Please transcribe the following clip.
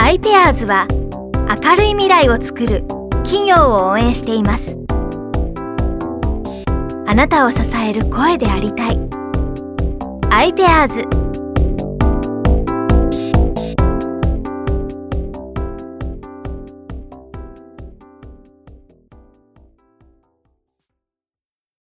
iPairs は明るい未来をつくる企業を応援しています。あなたを支える声でありたい。iPairs